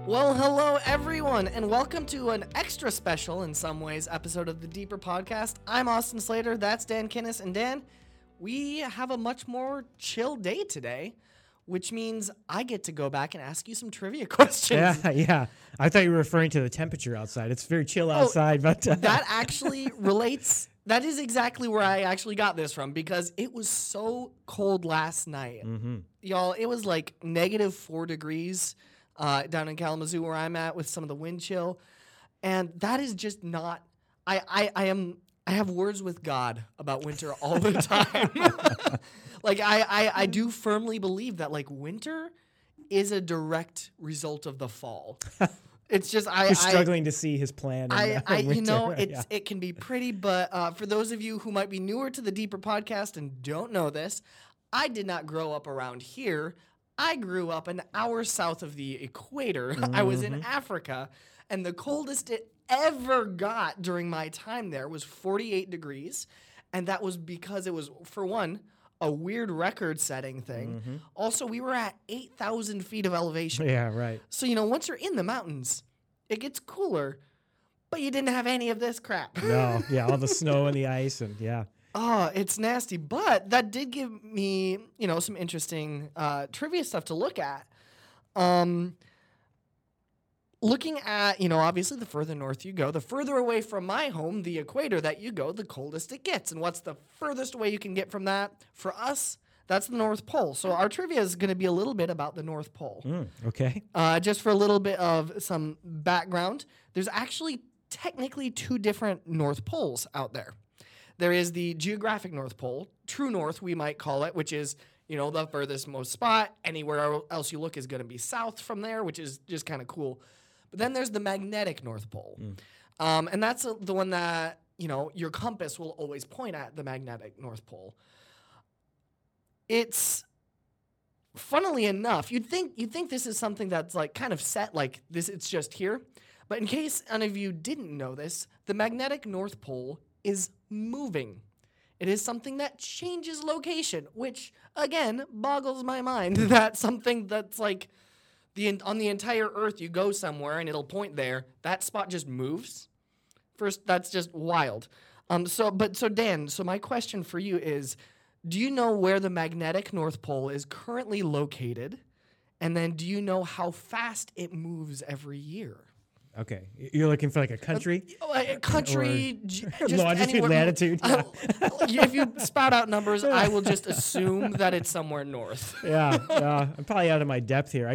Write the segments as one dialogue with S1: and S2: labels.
S1: Well, hello everyone, and welcome to an extra special, in some ways, episode of the Deeper Podcast. I'm Austin Slater, that's Dan Kinnis, and Dan, we have a much more chill day today, which means I get to go back and ask you some trivia questions.
S2: Yeah. I thought you were referring to the temperature outside. It's very chill outside, but
S1: that actually relates. That is exactly where I actually got this from, because it was so cold last night. Y'all, it was like -4 degrees down in Kalamazoo where I'm at with some of the wind chill. And that is just not, I have words with God about winter all the time. Like I do firmly believe that like winter is a direct result of the fall. It's just
S2: you're struggling to see his plan.
S1: You know, it can be pretty, but for those of you who might be newer to the Deeper Podcast and don't know this, I did not grow up around here. I grew up an hour south of the equator. I was in Africa, and the coldest it ever got during my time there was 48 degrees, and that was because it was, for one, a weird record-setting thing. Also, we were at 8,000 feet of elevation.
S2: Yeah, right.
S1: So, you know, once you're in the mountains, it gets cooler, but you didn't have any of this crap.
S2: No, yeah, all the snow and the ice, and yeah.
S1: Oh, it's nasty. But that did give me, you know, some interesting trivia stuff to look at. Looking at, you know, obviously the further north you go, the further away from my home, the equator that you go, the coldest it gets. And what's the furthest away you can get from that? For us, that's the North Pole. So our trivia is going to be a little bit about the North Pole.
S2: Okay.
S1: Just for a little bit of some background, there's actually technically two different North Poles out there. There is the geographic North Pole, true north we might call it, which is, you know, the furthest most spot. Anywhere else you look is going to be south from there, which is just kind of cool. But then there's the magnetic North Pole. And that's the one that, you know, your compass will always point at, the magnetic North Pole. It's, funnily enough, you'd think this is something that's like kind of set, like this, it's just here. But in case any of you didn't know this, the magnetic North Pole is moving. It is something that changes location, which, again, boggles my mind that something that's like on the entire Earth, you go somewhere and it'll point there, that spot just moves. First, that's just wild. So Dan, so my question for you is, do you know where the magnetic North Pole is currently located? And then do you know how fast it moves every year?
S2: Okay. You're looking for like a country?
S1: A country, just
S2: longitude,
S1: anywhere.
S2: latitude. Yeah.
S1: If you spout out numbers, I will just assume that it's somewhere north.
S2: Yeah. I'm probably out of my depth here.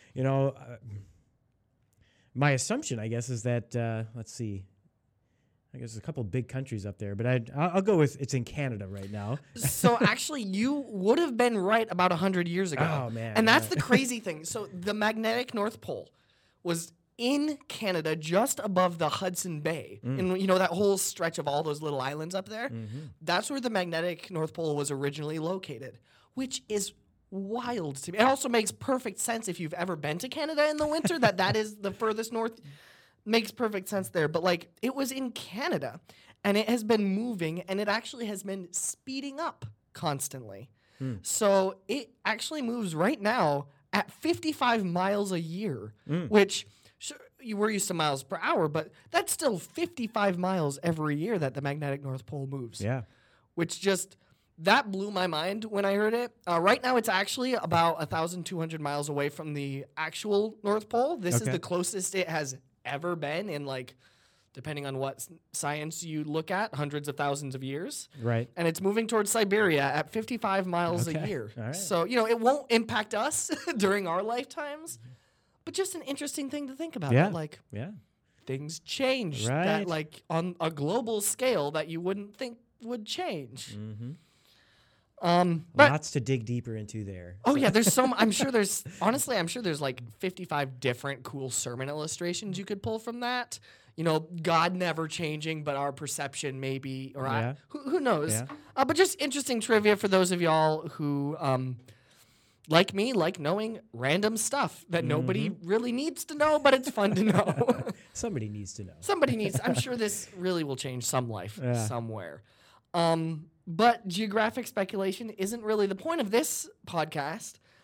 S2: My assumption, I guess, is that, let's see. I guess there's a couple big countries up there, but I'll go with it's in Canada right now.
S1: So actually, you would have been right about 100 years ago.
S2: Oh, man.
S1: And that's the crazy thing. So the magnetic North Pole was in Canada, just above the Hudson Bay. And you know that whole stretch of all those little islands up there? That's where the magnetic North Pole was originally located, which is wild to me. It also makes perfect sense if you've ever been to Canada in the winter, that is the furthest north. Makes perfect sense there. But like, it was in Canada, and it has been moving, and it actually has been speeding up constantly. So it actually moves right now at 55 miles a year, which we're used to miles per hour, but that's still 55 miles every year that the magnetic North Pole moves.
S2: Yeah.
S1: Which just, that blew my mind when I heard it. Right now, it's actually about 1,200 miles away from the actual North Pole. This is the closest it has ever been in, like, depending on what science you look at, hundreds of thousands of years.
S2: Right.
S1: And it's moving towards Siberia at 55 miles a year.
S2: All right.
S1: So, you know, it won't impact us during our lifetimes, but just an interesting thing to think about.
S2: Yeah.
S1: That, like,
S2: Yeah.
S1: things change
S2: Right.
S1: that, like, on a global scale that you wouldn't think would change. But
S2: Lots to dig deeper into there.
S1: oh yeah, there's I'm sure there's like 55 different cool sermon illustrations you could pull from that. You know, God never changing, but our perception maybe, or
S2: Yeah.
S1: who knows?
S2: Yeah.
S1: But just interesting trivia for those of y'all who, like me, like knowing random stuff that nobody really needs to know, but it's fun to know.
S2: Somebody needs to know.
S1: Somebody needs. I'm sure this really will change some life
S2: Yeah.
S1: somewhere. But geographic speculation isn't really the point of this podcast.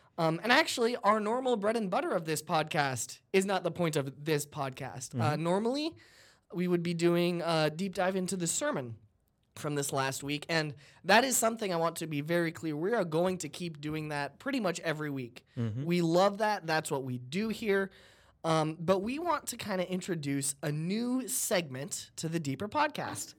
S1: And actually, our normal bread and butter of this podcast is not the point of this podcast. Normally, we would be doing a deep dive into the sermon from this last week, and that is something I want to be very clear. We are going to keep doing that pretty much every week. We love that. That's what we do here. But we want to kind of introduce a new segment to the Deeper podcast.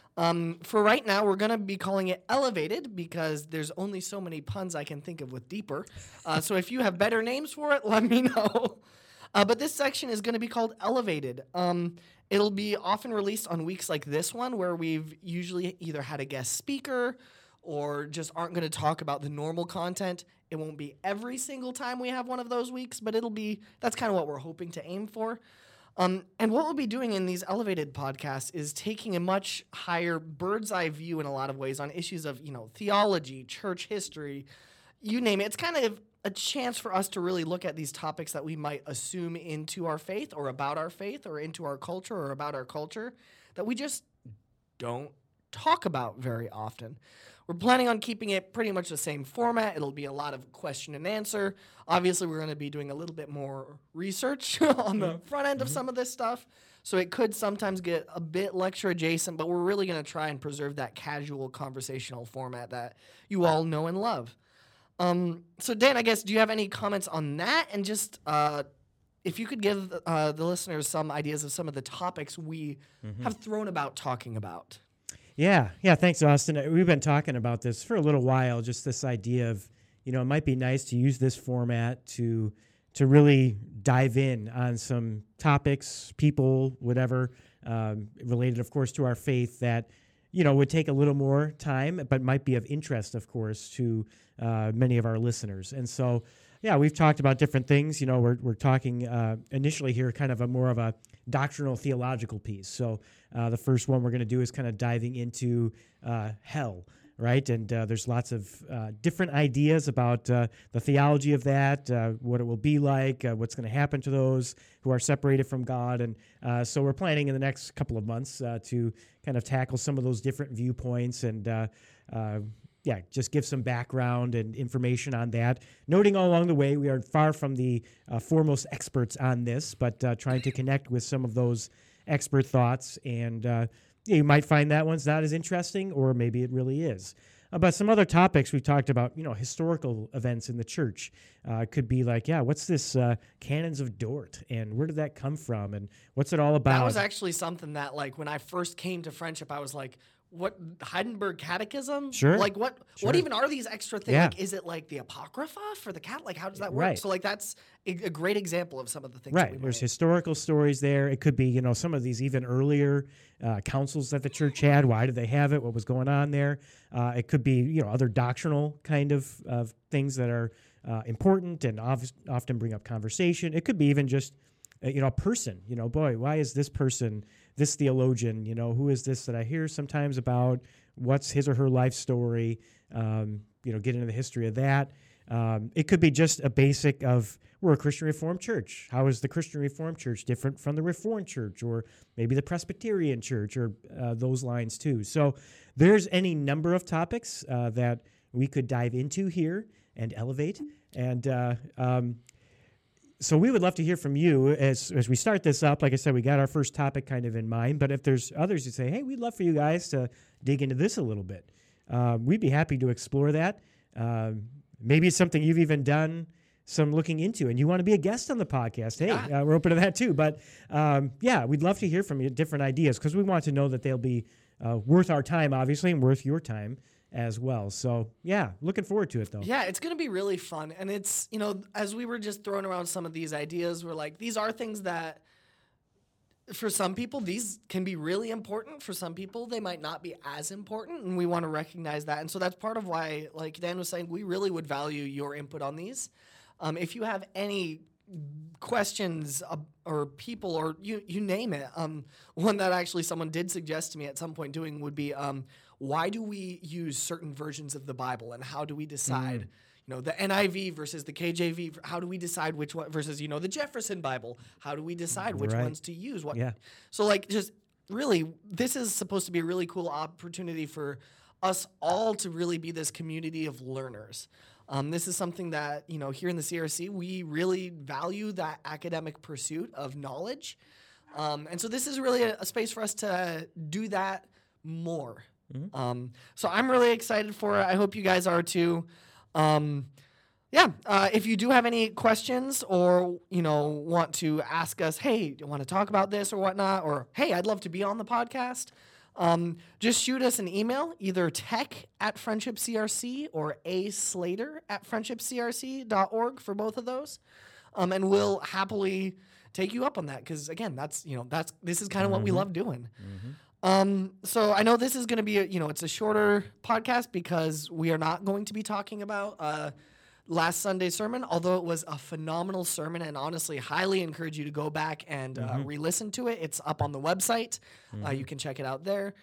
S1: For right now, we're going to be calling it Elevated because there's only so many puns I can think of with Deeper. So if you have better names for it, let me know. But this section is going to be called Elevated. It'll be often released on weeks like this one where we've usually either had a guest speaker or just aren't going to talk about the normal content. It won't be every single time we have one of those weeks, but that's kind of what we're hoping to aim for. And what we'll be doing in these Elevated podcasts is taking a much higher bird's eye view in a lot of ways on issues of, theology, church history, you name it. It's kind of a chance for us to really look at these topics that we might assume into our faith or about our faith or into our culture or about our culture that we just don't talk about very often. We're planning on keeping it pretty much the same format. It'll be a lot of question and answer. Obviously, we're going to be doing a little bit more research on the front end of some of this stuff. So it could sometimes get a bit lecture adjacent, but we're really going to try and preserve that casual conversational format that you all know and love. So Dan, I guess, do you have any comments on that? And just if you could give the listeners some ideas of some of the topics we have thrown about talking about.
S2: Yeah. Thanks, Austin. We've been talking about this for a little while, just this idea of, it might be nice to use this format to really dive in on some topics, people, whatever, related, of course, to our faith that, would take a little more time, but might be of interest, of course, to many of our listeners. And so, yeah, we've talked about different things. We're talking initially here kind of more of a doctrinal theological piece. So the first one we're going to do is kind of diving into hell, right? And there's lots of different ideas about the theology of that, what it will be like, what's going to happen to those who are separated from God. And so we're planning in the next couple of months to kind of tackle some of those different viewpoints and just give some background and information on that. Noting all along the way, we are far from the foremost experts on this, but trying to connect with some of those expert thoughts. And you might find that one's not as interesting, or maybe it really is. But some other topics we've talked about, historical events in the church. Could be like, what's this Canons of Dort, and where did that come from, and what's it all about?
S1: That was actually something that, when I first came to Friendship, I was like, what, Heidelberg Catechism?
S2: Sure.
S1: What even are these extra things?
S2: Yeah.
S1: Is it like the Apocrypha for the cat? How does that work?
S2: Right.
S1: So that's a great example of some of the things.
S2: Right.
S1: That we
S2: There's
S1: might.
S2: historical stories there. It could be, some of these even earlier councils that the church had. Why did they have it? What was going on there? It could be, other doctrinal kind of things that are important and often bring up conversation. It could be even just, a person. Boy, why is this person, this theologian, who is this that I hear sometimes about? What's his or her life story? Get into the history of that. It could be just a basic of, we're a Christian Reformed church. How is the Christian Reformed church different from the Reformed church, or maybe the Presbyterian church, or those lines too? So there's any number of topics that we could dive into here and elevate. And so we would love to hear from you as we start this up. Like I said, we got our first topic kind of in mind, but if there's others who say, hey, we'd love for you guys to dig into this a little bit, we'd be happy to explore that. Maybe it's something you've even done some looking into and you want to be a guest on the podcast. Hey, we're open to that too. But we'd love to hear from you, different ideas, because we want to know that they'll be worth our time, obviously, and worth your time as well. So, looking forward to it, though.
S1: Yeah, it's going to be really fun. And it's, as we were just throwing around some of these ideas, we're like, these are things that for some people, these can be really important. For some people, they might not be as important, and we want to recognize that. And so that's part of why, like Dan was saying, we really would value your input on these. If you have any questions or people or you name it, one that actually someone did suggest to me at some point doing would be, why do we use certain versions of the Bible, and how do we decide, the NIV versus the KJV? How do we decide which one versus, the Jefferson Bible? How do we decide which ones to use? So just really, this is supposed to be a really cool opportunity for us all to really be this community of learners. This is something that, here in the CRC, we really value that academic pursuit of knowledge. And so this is really a space for us to do that more. So I'm really excited for it. I hope you guys are too. If you do have any questions or, want to ask us, hey, do you want to talk about this or whatnot? Or, hey, I'd love to be on the podcast. Just shoot us an email, either tech@friendshipcrc or aslater@friendshipcrc.org for both of those. And we'll happily take you up on that because, again, this is kind of what we love doing. So I know this is going to be, it's a shorter podcast because we are not going to be talking about last Sunday's sermon, although it was a phenomenal sermon, and honestly highly encourage you to go back and re-listen to it. It's up on the website. You can check it out there.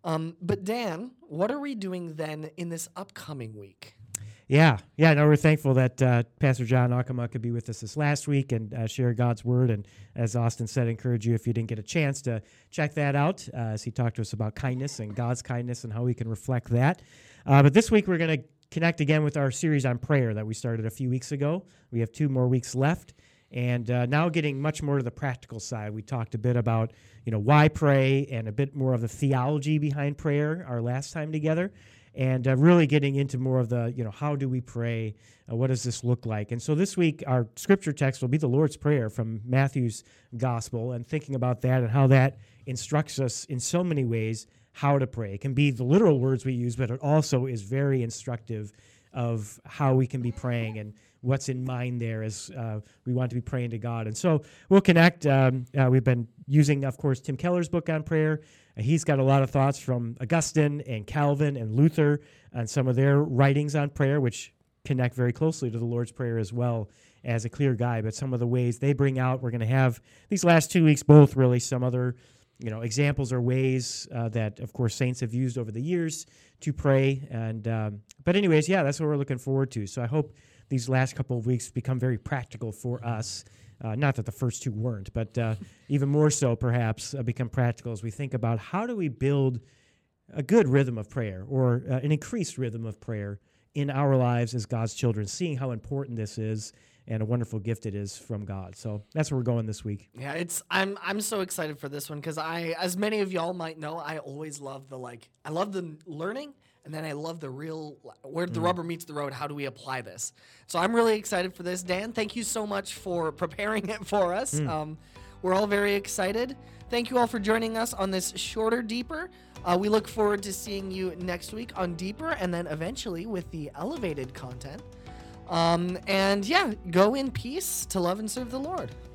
S1: But Dan, what are we doing then in this upcoming week?
S2: No, we're thankful that Pastor John Akama could be with us this last week and share God's word. And as Austin said, encourage you, if you didn't get a chance, to check that out as he talked to us about kindness and God's kindness and how we can reflect that. But this week we're going to connect again with our series on prayer that we started a few weeks ago. We have 2 more weeks left, and now getting much more to the practical side. We talked a bit about, why pray and a bit more of the theology behind prayer our last time together, and really getting into more of the, how do we pray? What does this look like? And so this week, our scripture text will be the Lord's Prayer from Matthew's Gospel, and thinking about that and how that instructs us in so many ways how to pray. It can be the literal words we use, but it also is very instructive of how we can be praying and what's in mind there as we want to be praying to God. And so we'll connect. We've been using, of course, Tim Keller's book on prayer. He's got a lot of thoughts from Augustine and Calvin and Luther on some of their writings on prayer, which connect very closely to the Lord's Prayer as well as a clear guide. But some of the ways they bring out, we're going to have these last 2 weeks, both really some other examples or ways that, of course, saints have used over the years to pray. And but anyways, that's what we're looking forward to. So I hope these last couple of weeks become very practical for us. Not that the first 2 weren't, but even more so, perhaps, become practical as we think about how do we build a good rhythm of prayer or an increased rhythm of prayer in our lives as God's children, seeing how important this is and a wonderful gift it is from God. So that's where we're going this week.
S1: Yeah, I'm so excited for this one because as many of y'all might know, I always love I love the learning, and then I love the real, where the rubber meets the road, how do we apply this? So I'm really excited for this. Dan, thank you so much for preparing it for us. We're all very excited. Thank you all for joining us on this shorter Deeper. We look forward to seeing you next week on Deeper, and then eventually with the elevated content. Go in peace to love and serve the Lord.